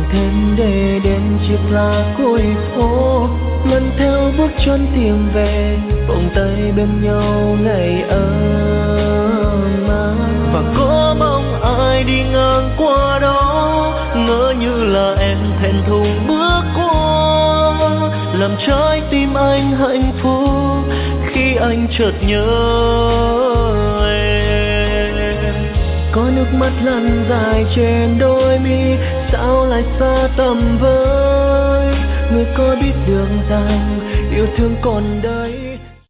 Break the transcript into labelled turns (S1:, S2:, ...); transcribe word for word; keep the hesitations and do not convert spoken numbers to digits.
S1: thêm để đến chiếc lá cuối phố, lần theo bước chân tìm về vòng tay bên nhau ngày ấm áp. Và có mong ai đi ngang qua đó ngỡ như là em thẹn thùng bước qua, làm trái tim anh hạnh phúc khi anh chợt nhớ em. Có nước mắt lăn dài trên đôi mi, sao lại xa tầm với người có biết được rằng yêu thương còn đâu.